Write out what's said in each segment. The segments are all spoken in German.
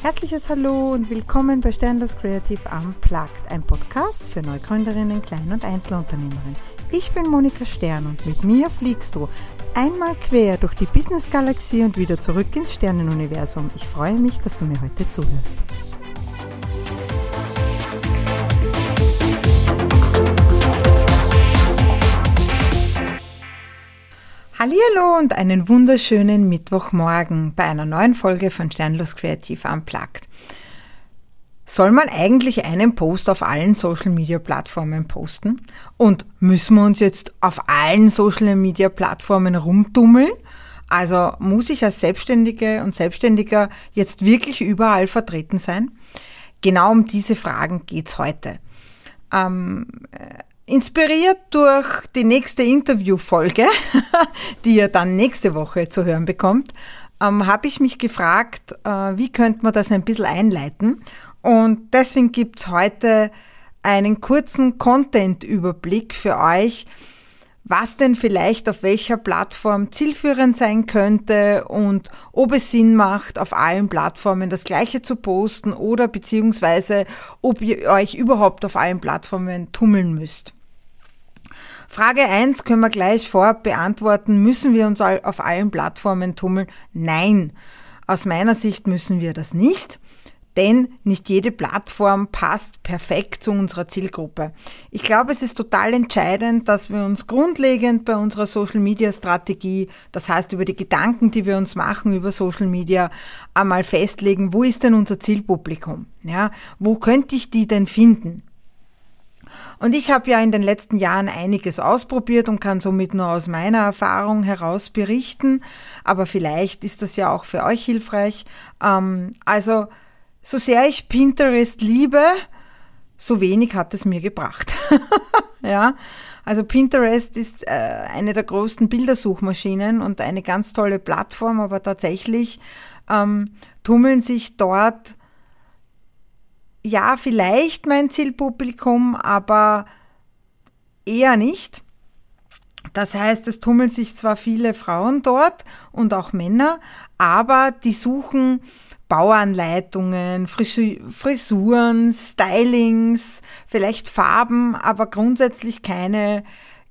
Herzliches Hallo und willkommen bei Sternlos Creative Unplugged, ein Podcast für Neugründerinnen, Klein- und Einzelunternehmerinnen. Ich bin Monika Stern und mit mir fliegst du einmal quer durch die Business-Galaxie und wieder zurück ins Sternenuniversum. Ich freue mich, dass du mir heute zuhörst. Hallihallo und einen wunderschönen Mittwochmorgen bei einer neuen Folge von Sternlos Creative Unplugged. Soll man eigentlich einen Post auf allen Social-Media-Plattformen posten? Und müssen wir uns jetzt auf allen Social-Media-Plattformen rumtummeln? Also muss ich als Selbstständige und Selbstständiger jetzt wirklich überall vertreten sein? Genau um diese Fragen geht's heute. Inspiriert durch die nächste Interviewfolge, die ihr dann nächste Woche zu hören bekommt, habe ich mich gefragt, wie könnte man das ein bisschen einleiten? Und deswegen gibt's heute einen kurzen Content-Überblick für euch, was denn vielleicht auf welcher Plattform zielführend sein könnte und ob es Sinn macht, auf allen Plattformen das Gleiche zu posten oder beziehungsweise ob ihr euch überhaupt auf allen Plattformen tummeln müsst. Frage 1 können wir gleich vorab beantworten. Müssen wir uns auf allen Plattformen tummeln? Nein, aus meiner Sicht müssen wir das nicht. Denn nicht jede Plattform passt perfekt zu unserer Zielgruppe. Ich glaube, es ist total entscheidend, dass wir uns grundlegend bei unserer Social-Media-Strategie, das heißt über die Gedanken, die wir uns machen über Social Media, einmal festlegen, wo ist denn unser Zielpublikum? Ja, wo könnte ich die denn finden? Und ich habe ja in den letzten Jahren einiges ausprobiert und kann somit nur aus meiner Erfahrung heraus berichten. Aber vielleicht ist das ja auch für euch hilfreich. So sehr ich Pinterest liebe, so wenig hat es mir gebracht. Ja, also Pinterest ist eine der größten Bildersuchmaschinen und eine ganz tolle Plattform, aber tatsächlich tummeln sich dort ja vielleicht mein Zielpublikum, aber eher nicht. Das heißt, es tummeln sich zwar viele Frauen dort und auch Männer, aber die suchen Bauanleitungen, Frisuren, Stylings, vielleicht Farben, aber grundsätzlich keine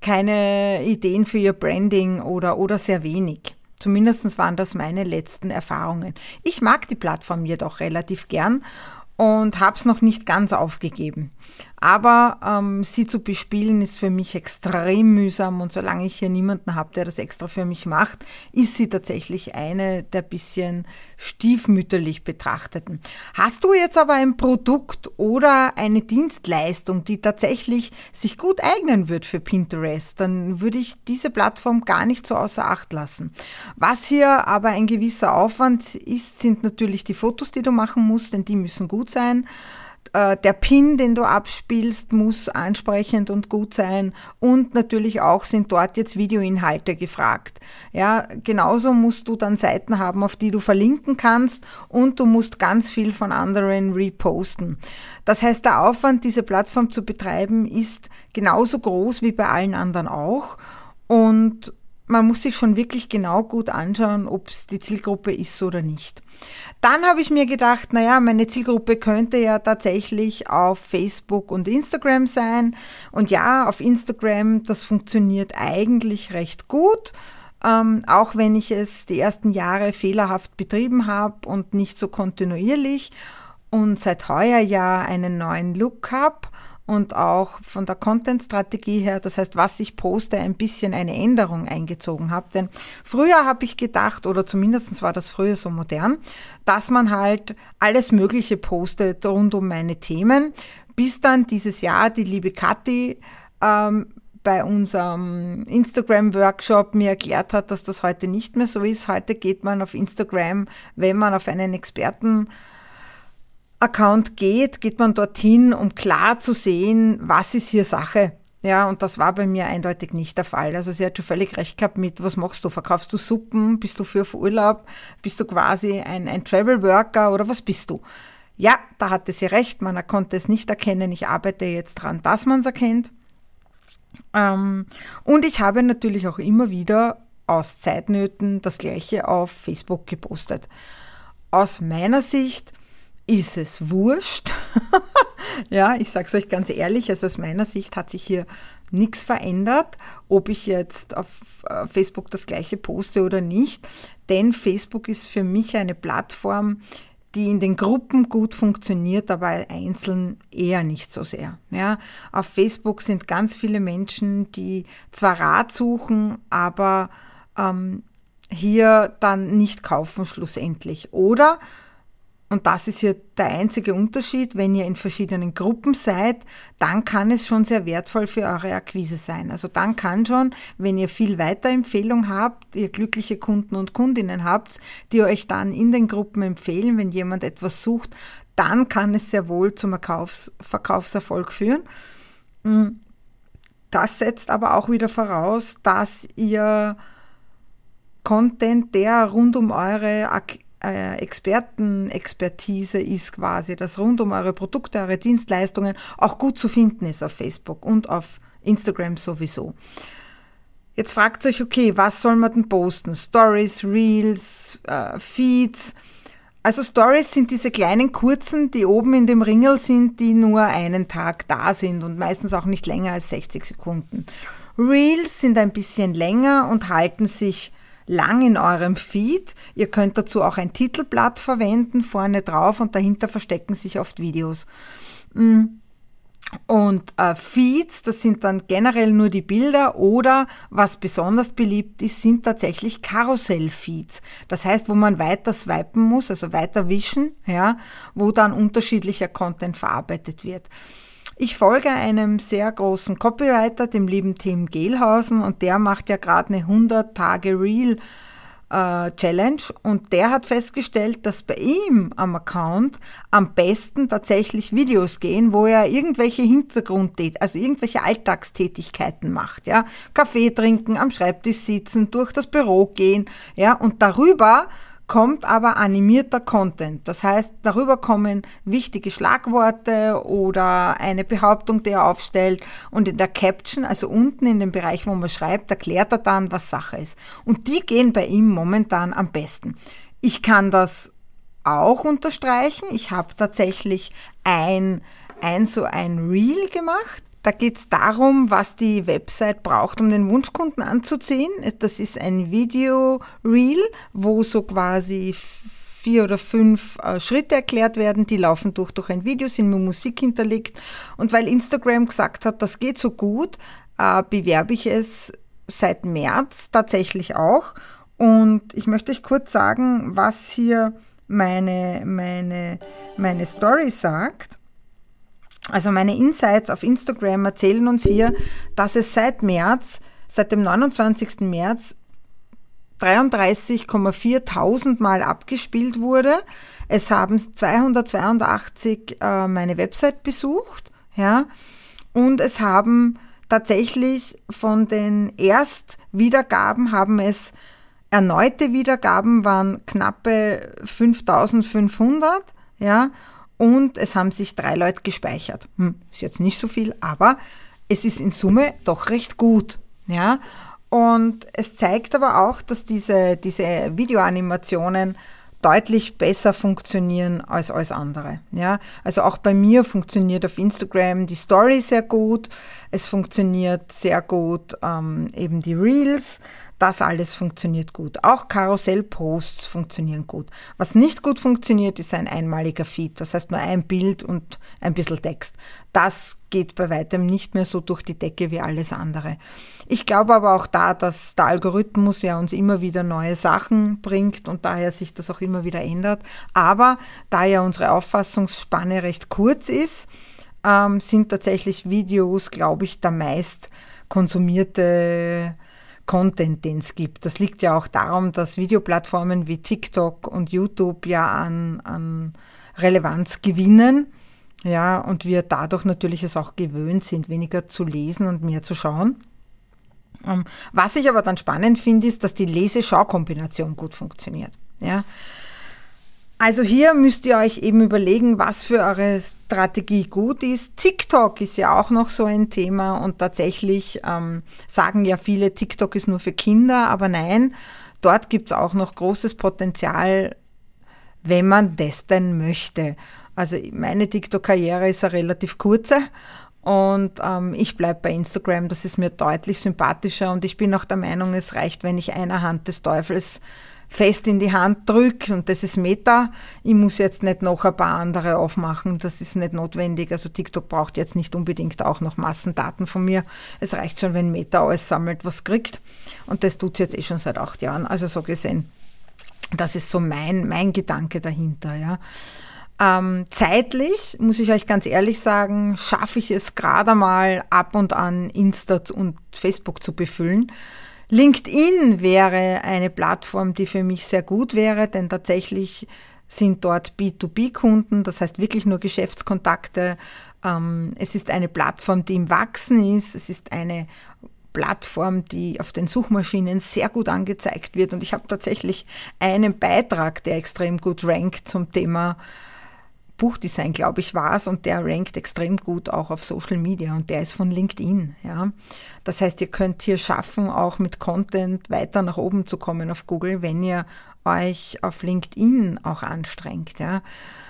Ideen für ihr Branding oder sehr wenig. Zumindest waren das meine letzten Erfahrungen. Ich mag die Plattform jedoch relativ gern und habe es noch nicht ganz aufgegeben. Aber sie zu bespielen ist für mich extrem mühsam und solange ich hier niemanden habe, der das extra für mich macht, ist sie tatsächlich eine der bisschen stiefmütterlich betrachteten. Hast du jetzt aber ein Produkt oder eine Dienstleistung, die tatsächlich sich gut eignen wird für Pinterest, dann würde ich diese Plattform gar nicht so außer Acht lassen. Was hier aber ein gewisser Aufwand ist, sind natürlich die Fotos, die du machen musst, denn die müssen gut sein. Der Pin, den du abspielst, muss ansprechend und gut sein und natürlich auch sind dort jetzt Videoinhalte gefragt. Ja, genauso musst du dann Seiten haben, auf die du verlinken kannst und du musst ganz viel von anderen reposten. Das heißt, der Aufwand, diese Plattform zu betreiben, ist genauso groß wie bei allen anderen auch und man muss sich schon wirklich genau gut anschauen, ob es die Zielgruppe ist oder nicht. Dann habe ich mir gedacht, meine Zielgruppe könnte ja tatsächlich auf Facebook und Instagram sein. Und ja, auf Instagram, das funktioniert eigentlich recht gut, auch wenn ich es die ersten Jahre fehlerhaft betrieben habe und nicht so kontinuierlich und seit heuer ja einen neuen Look habe. Und auch von der Content-Strategie her, das heißt, was ich poste, ein bisschen eine Änderung eingezogen habe. Denn früher habe ich gedacht, oder zumindest war das früher so modern, dass man halt alles Mögliche postet rund um meine Themen, bis dann dieses Jahr die liebe Kathi bei unserem Instagram-Workshop mir erklärt hat, dass das heute nicht mehr so ist. Heute geht man auf Instagram, wenn man auf einen Experten Account geht man dorthin, um klar zu sehen, was ist hier Sache. Ja, und das war bei mir eindeutig nicht der Fall. Also sie hat schon völlig recht gehabt mit, was machst du? Verkaufst du Suppen? Bist du für Urlaub? Bist du quasi ein Travel-Worker oder was bist du? Ja, da hatte sie recht, man konnte es nicht erkennen. Ich arbeite jetzt dran, dass man es erkennt. Und ich habe natürlich auch immer wieder aus Zeitnöten das Gleiche auf Facebook gepostet. Aus meiner Sicht ist es wurscht. Ja, ich sage es euch ganz ehrlich, also aus meiner Sicht hat sich hier nichts verändert, ob ich jetzt auf Facebook das gleiche poste oder nicht, denn Facebook ist für mich eine Plattform, die in den Gruppen gut funktioniert, aber einzeln eher nicht so sehr. Ja, auf Facebook sind ganz viele Menschen, die zwar Rat suchen, aber hier dann nicht kaufen schlussendlich. Oder, und das ist hier der einzige Unterschied, wenn ihr in verschiedenen Gruppen seid, dann kann es schon sehr wertvoll für eure Akquise sein. Also dann kann schon, wenn ihr viel Weiterempfehlung habt, ihr glückliche Kunden und Kundinnen habt, die euch dann in den Gruppen empfehlen, wenn jemand etwas sucht, dann kann es sehr wohl zum Verkaufserfolg führen. Das setzt aber auch wieder voraus, dass ihr Content, der rund um eure Expertise ist quasi, das rund um eure Produkte, eure Dienstleistungen auch gut zu finden ist auf Facebook und auf Instagram sowieso. Jetzt fragt euch, okay, was soll man denn posten? Stories, Reels, Feeds. Also Stories sind diese kleinen kurzen, die oben in dem Ringel sind, die nur einen Tag da sind und meistens auch nicht länger als 60 Sekunden. Reels sind ein bisschen länger und halten sich lang in eurem Feed. Ihr könnt dazu auch ein Titelblatt verwenden, vorne drauf und dahinter verstecken sich oft Videos. Und Feeds, das sind dann generell nur die Bilder oder was besonders beliebt ist, sind tatsächlich Karussell-Feeds. Das heißt, wo man weiter swipen muss, also weiter wischen, ja, wo dann unterschiedlicher Content verarbeitet wird. Ich folge einem sehr großen Copywriter, dem lieben Tim Gehlhausen, und der macht ja gerade eine 100-Tage-Reel-Challenge und der hat festgestellt, dass bei ihm am Account am besten tatsächlich Videos gehen, wo er irgendwelche also irgendwelche Alltagstätigkeiten macht, ja, Kaffee trinken, am Schreibtisch sitzen, durch das Büro gehen, ja, und darüber kommt aber animierter Content. Das heißt, darüber kommen wichtige Schlagworte oder eine Behauptung, die er aufstellt, und in der Caption, also unten in dem Bereich, wo man schreibt, erklärt er dann, was Sache ist. Und die gehen bei ihm momentan am besten. Ich kann das auch unterstreichen. Ich habe tatsächlich ein Reel gemacht. Da geht es darum, was die Website braucht, um den Wunschkunden anzuziehen. Das ist ein Video-Reel, wo so quasi 4 oder 5 Schritte erklärt werden. Die laufen durch ein Video, sind mit Musik hinterlegt. Und weil Instagram gesagt hat, das geht so gut, bewerbe ich es seit März tatsächlich auch. Und ich möchte euch kurz sagen, was hier meine Story sagt. Also meine Insights auf Instagram erzählen uns hier, dass es seit dem 29. März 33.400 Mal abgespielt wurde. Es haben 282 meine Website besucht, ja, und es haben tatsächlich von den Erstwiedergaben haben es erneute Wiedergaben waren knappe 5.500, ja. Und es haben sich 3 Leute gespeichert. Ist jetzt nicht so viel, aber es ist in Summe doch recht gut. Ja? Und es zeigt aber auch, dass diese Videoanimationen deutlich besser funktionieren als alles andere. Ja? Also auch bei mir funktioniert auf Instagram die Story sehr gut. Es funktioniert sehr gut eben die Reels. Das alles funktioniert gut. Auch Karussell-Posts funktionieren gut. Was nicht gut funktioniert, ist ein einmaliger Feed. Das heißt nur ein Bild und ein bisschen Text. Das geht bei weitem nicht mehr so durch die Decke wie alles andere. Ich glaube aber auch dass der Algorithmus ja uns immer wieder neue Sachen bringt und daher sich das auch immer wieder ändert. Aber da ja unsere Auffassungsspanne recht kurz ist, sind tatsächlich Videos, glaube ich, der meist konsumierte Content, den es gibt. Das liegt ja auch darum, dass Videoplattformen wie TikTok und YouTube ja an Relevanz gewinnen, ja, und wir dadurch natürlich es auch gewöhnt sind, weniger zu lesen und mehr zu schauen. Was ich aber dann spannend finde, ist, dass die Lese-Schau-Kombination gut funktioniert, ja. Also hier müsst ihr euch eben überlegen, was für eure Strategie gut ist. TikTok ist ja auch noch so ein Thema und tatsächlich sagen ja viele, TikTok ist nur für Kinder, aber nein, dort gibt es auch noch großes Potenzial, wenn man das denn möchte. Also meine TikTok-Karriere ist eine relativ kurze und ich bleibe bei Instagram, das ist mir deutlich sympathischer und ich bin auch der Meinung, es reicht, wenn ich einer Hand des Teufels fest in die Hand drücke und das ist Meta. Ich muss jetzt nicht noch ein paar andere aufmachen, das ist nicht notwendig. Also TikTok braucht jetzt nicht unbedingt auch noch Massendaten von mir. Es reicht schon, wenn Meta alles sammelt, was kriegt und das tut es jetzt schon seit 8 Jahren. Also so gesehen, das ist so mein Gedanke dahinter. Ja. Zeitlich, muss ich euch ganz ehrlich sagen, schaffe ich es gerade mal ab und an Insta und Facebook zu befüllen. LinkedIn wäre eine Plattform, die für mich sehr gut wäre, denn tatsächlich sind dort B2B-Kunden, das heißt wirklich nur Geschäftskontakte. Es ist eine Plattform, die im Wachsen ist. Es ist eine Plattform, die auf den Suchmaschinen sehr gut angezeigt wird. Und ich habe tatsächlich einen Beitrag, der extrem gut rankt zum Thema Buchdesign, glaube ich, war es, und der rankt extrem gut auch auf Social Media und der ist von LinkedIn. Ja. Das heißt, ihr könnt hier schaffen, auch mit Content weiter nach oben zu kommen auf Google, wenn ihr euch auf LinkedIn auch anstrengt. Ja.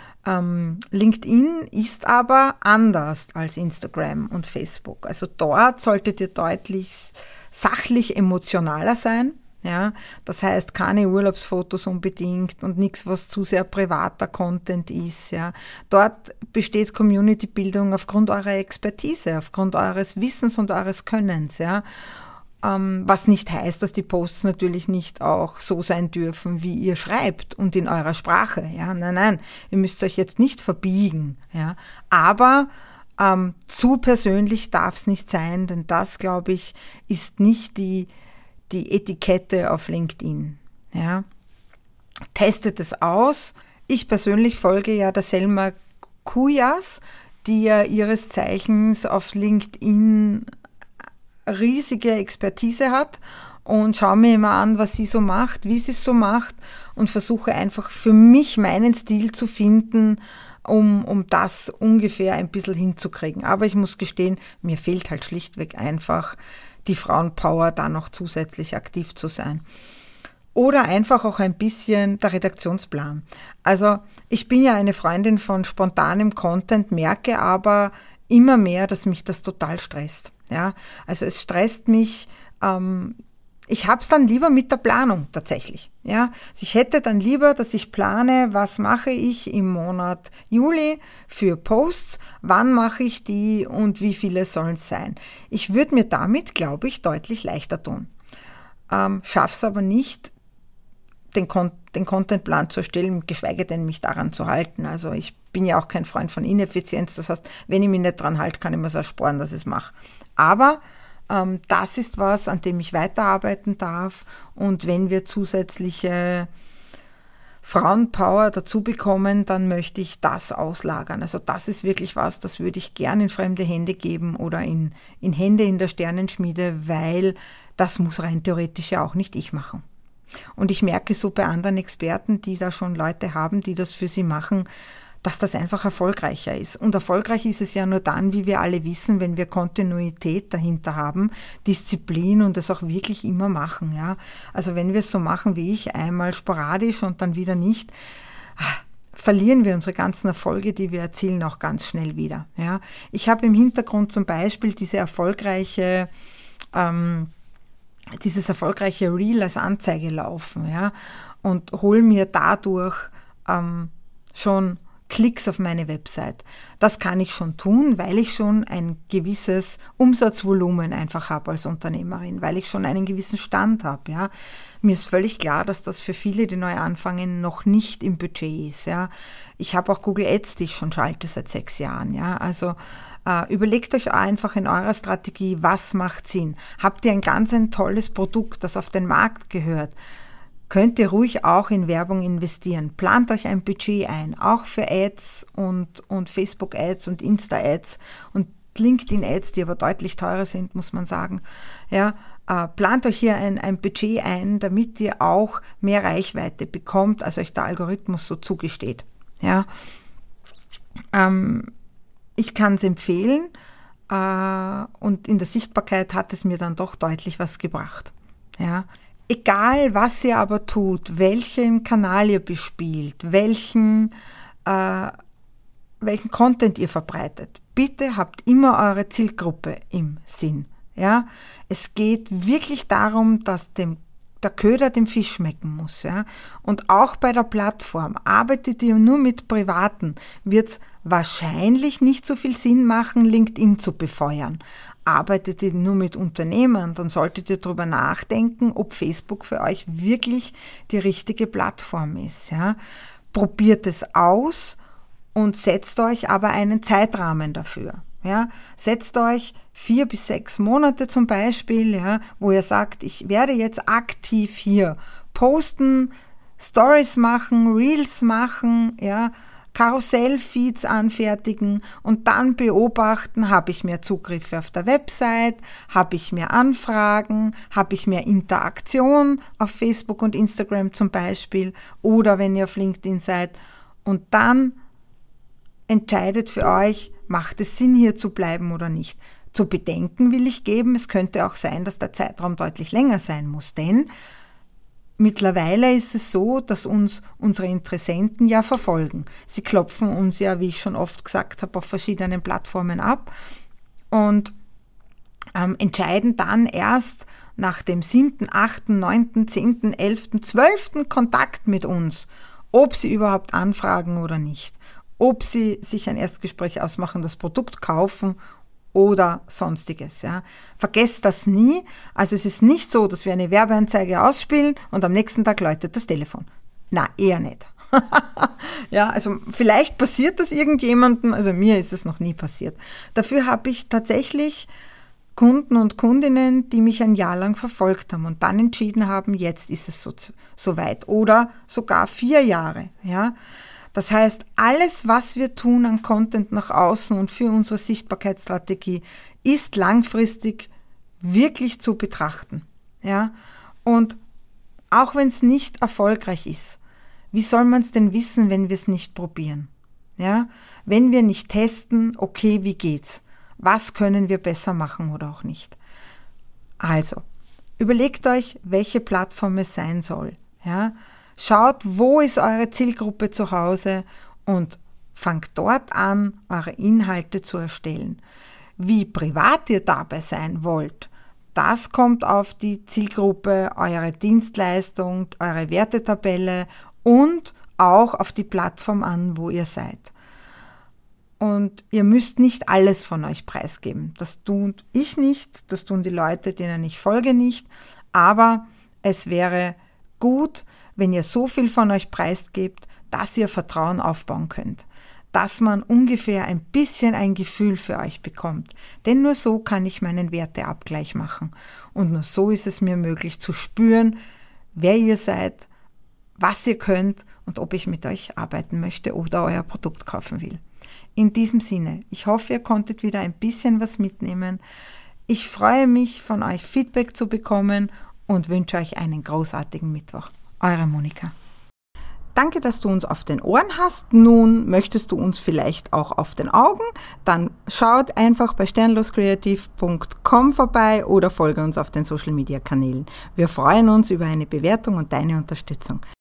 LinkedIn ist aber anders als Instagram und Facebook. Also dort solltet ihr deutlich sachlich emotionaler sein. Ja, das heißt, keine Urlaubsfotos unbedingt und nichts, was zu sehr privater Content ist. Ja. Dort besteht Community-Bildung aufgrund eurer Expertise, aufgrund eures Wissens und eures Könnens. Ja. Was nicht heißt, dass die Posts natürlich nicht auch so sein dürfen, wie ihr schreibt und in eurer Sprache. Ja. Nein, ihr müsst euch jetzt nicht verbiegen. Ja. Aber zu persönlich darf es nicht sein, denn das, glaube ich, ist nicht die Etikette auf LinkedIn. Ja. Testet es aus. Ich persönlich folge ja der Selma Kujas, die ja ihres Zeichens auf LinkedIn riesige Expertise hat und schaue mir immer an, was sie so macht, wie sie es so macht und versuche einfach für mich meinen Stil zu finden, um das ungefähr ein bisschen hinzukriegen. Aber ich muss gestehen, mir fehlt halt schlichtweg einfach die Frauenpower, da noch zusätzlich aktiv zu sein. Oder einfach auch ein bisschen der Redaktionsplan. Also ich bin ja eine Freundin von spontanem Content, merke aber immer mehr, dass mich das total stresst. Ja? Also es stresst mich, ich habe es dann lieber mit der Planung tatsächlich. Ja? Also ich hätte dann lieber, dass ich plane, was mache ich im Monat Juli für Posts, wann mache ich die und wie viele sollen es sein. Ich würde mir damit, glaube ich, deutlich leichter tun. Schaffe es aber nicht, den Contentplan zu erstellen, geschweige denn mich daran zu halten. Also ich bin ja auch kein Freund von Ineffizienz. Das heißt, wenn ich mich nicht dran halte, kann ich mir es ersparen, dass ich es mache. Aber das ist was, an dem ich weiterarbeiten darf. Und wenn wir zusätzliche Frauenpower dazu bekommen, dann möchte ich das auslagern. Also das ist wirklich was, das würde ich gerne in fremde Hände geben oder in Hände in der Sternenschmiede, weil das muss rein theoretisch ja auch nicht ich machen. Und ich merke so bei anderen Experten, die da schon Leute haben, die das für sie machen, dass das einfach erfolgreicher ist. Und erfolgreich ist es ja nur dann, wie wir alle wissen, wenn wir Kontinuität dahinter haben, Disziplin und es auch wirklich immer machen. Ja? Also wenn wir es so machen wie ich, einmal sporadisch und dann wieder nicht, verlieren wir unsere ganzen Erfolge, die wir erzielen, auch ganz schnell wieder. Ja? Ich habe im Hintergrund zum Beispiel dieses erfolgreiche Reel als Anzeige laufen, ja, und hole mir dadurch schon Klicks auf meine Website. Das kann ich schon tun, weil ich schon ein gewisses Umsatzvolumen einfach habe als Unternehmerin, weil ich schon einen gewissen Stand habe. Ja. Mir ist völlig klar, dass das für viele, die neu anfangen, noch nicht im Budget ist. Ja. Ich habe auch Google Ads, die ich schon schalte seit 6 Jahren. Ja. Also überlegt euch einfach in eurer Strategie, was macht Sinn. Habt ihr ein tolles Produkt, das auf den Markt gehört, könnt ihr ruhig auch in Werbung investieren. Plant euch ein Budget ein, auch für Ads und Facebook-Ads und Insta-Ads und LinkedIn-Ads, die aber deutlich teurer sind, muss man sagen. Ja, plant euch hier ein Budget ein, damit ihr auch mehr Reichweite bekommt, als euch der Algorithmus so zugesteht. Ja, ich kann es empfehlen und in der Sichtbarkeit hat es mir dann doch deutlich was gebracht. Ja. Egal, was ihr aber tut, welchen Kanal ihr bespielt, welchen welchen Content ihr verbreitet. Bitte habt immer eure Zielgruppe im Sinn. Ja? Es geht wirklich darum, dass der Köder dem Fisch schmecken muss. Ja? Und auch bei der Plattform, arbeitet ihr nur mit Privaten, wird es wahrscheinlich nicht so viel Sinn machen, LinkedIn zu befeuern. Arbeitet ihr nur mit Unternehmen, dann solltet ihr darüber nachdenken, ob Facebook für euch wirklich die richtige Plattform ist. Ja? Probiert es aus und setzt euch aber einen Zeitrahmen dafür. Ja? Setzt euch 4 bis 6 Monate zum Beispiel, ja, wo ihr sagt, ich werde jetzt aktiv hier posten, Stories machen, Reels machen, ja, Karussellfeeds anfertigen und dann beobachten, habe ich mehr Zugriffe auf der Website, habe ich mehr Anfragen, habe ich mehr Interaktion auf Facebook und Instagram zum Beispiel oder wenn ihr auf LinkedIn seid. Und dann entscheidet für euch, macht es Sinn, hier zu bleiben oder nicht. Zu bedenken will ich geben, es könnte auch sein, dass der Zeitraum deutlich länger sein muss, denn mittlerweile ist es so, dass uns unsere Interessenten ja verfolgen. Sie klopfen uns ja, wie ich schon oft gesagt habe, auf verschiedenen Plattformen ab und entscheiden dann erst nach dem 7., 8., 9., 10., 11., 12. Kontakt mit uns, ob sie überhaupt anfragen oder nicht, ob sie sich ein Erstgespräch ausmachen, das Produkt kaufen oder sonstiges. Ja. Vergesst das nie. Also es ist nicht so, dass wir eine Werbeanzeige ausspielen und am nächsten Tag läutet das Telefon. Na, eher nicht. Ja, also vielleicht passiert das irgendjemandem, also mir ist es noch nie passiert. Dafür habe ich tatsächlich Kunden und Kundinnen, die mich ein Jahr lang verfolgt haben und dann entschieden haben, jetzt ist es so weit oder sogar 4 Jahre. Ja. Das heißt, alles, was wir tun an Content nach außen und für unsere Sichtbarkeitsstrategie, ist langfristig wirklich zu betrachten. Ja? Und auch wenn es nicht erfolgreich ist, wie soll man es denn wissen, wenn wir es nicht probieren? Ja? Wenn wir nicht testen, okay, wie geht's? Was können wir besser machen oder auch nicht? Also, überlegt euch, welche Plattform es sein soll. Ja? Schaut, wo ist eure Zielgruppe zu Hause und fangt dort an, eure Inhalte zu erstellen. Wie privat ihr dabei sein wollt, das kommt auf die Zielgruppe, eure Dienstleistung, eure Wertetabelle und auch auf die Plattform an, wo ihr seid. Und ihr müsst nicht alles von euch preisgeben. Das tue ich nicht, das tun die Leute, denen ich folge, nicht. Aber es wäre gut, wenn ihr so viel von euch preisgebt, dass ihr Vertrauen aufbauen könnt. Dass man ungefähr ein bisschen ein Gefühl für euch bekommt. Denn nur so kann ich meinen Werteabgleich machen. Und nur so ist es mir möglich zu spüren, wer ihr seid, was ihr könnt und ob ich mit euch arbeiten möchte oder euer Produkt kaufen will. In diesem Sinne, ich hoffe, ihr konntet wieder ein bisschen was mitnehmen. Ich freue mich, von euch Feedback zu bekommen und wünsche euch einen großartigen Mittwoch. Eure Monika. Danke, dass du uns auf den Ohren hast. Nun möchtest du uns vielleicht auch auf den Augen? Dann schaut einfach bei sternloskreativ.com vorbei oder folge uns auf den Social Media Kanälen. Wir freuen uns über eine Bewertung und deine Unterstützung.